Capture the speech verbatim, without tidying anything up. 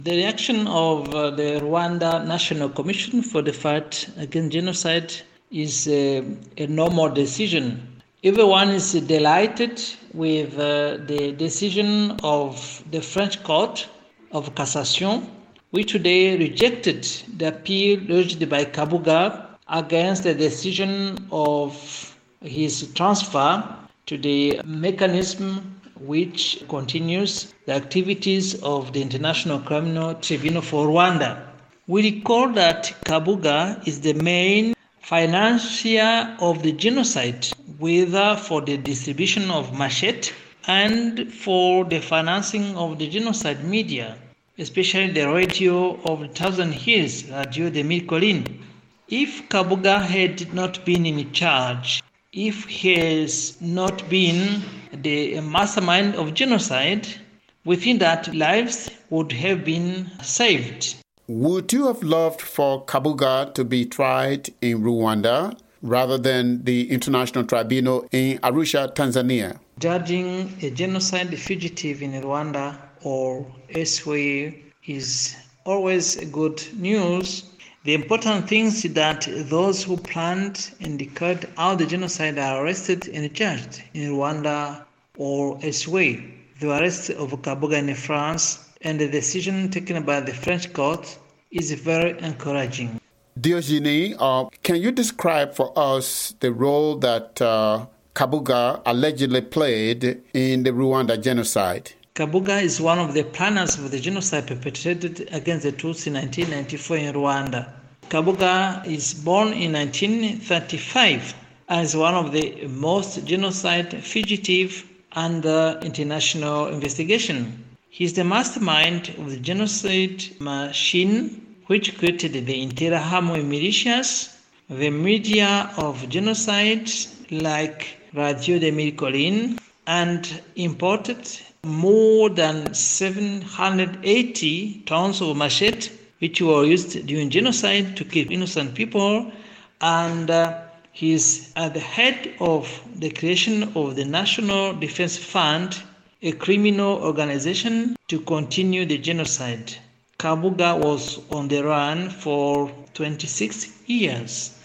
The reaction of uh, the Rwanda National Commission for the Fight Against Genocide is a, a normal decision. Everyone is delighted with uh, the decision of the French Court of Cassation, which today rejected the appeal urged by Kabuga against the decision of his transfer to the mechanism which continues the activities of the International Criminal Tribunal for Rwanda. We recall that Kabuga is the main financier of the genocide, whether for the distribution of machete and for the financing of the genocide media, especially the radio of the Thousand Hills, Radio de Mille Collines. If Kabuga had not been in charge, if he has not been the mastermind of genocide, we think that lives would have been saved. Would you have loved for Kabuga to be tried in Rwanda rather than the International Tribunal in Arusha, Tanzania? Judging a genocide fugitive in Rwanda or elsewhere is always good news. The important thing is that those who planned and carried out the genocide are arrested and charged in Rwanda or elsewhere. The arrest of Kabuga in France and the decision taken by the French court is very encouraging. Diogene, uh, can you describe for us the role that uh, Kabuga allegedly played in the Rwanda genocide? Kabuga is one of the planners of the genocide perpetrated against the Tutsi in nineteen ninety-four in Rwanda. Kabuga is born in nineteen thirty-five and is one of the most genocide fugitive under international investigation. He is the mastermind of the genocide machine which created the Interahamwe militias, the media of genocide like Radio de Mille Collines, and imported more than seven hundred eighty tons of machete which were used during genocide to kill innocent people, and uh, he is at the head of the creation of the National Defense Fund, a criminal organization to continue the genocide. Kabuga was on the run for twenty-six years.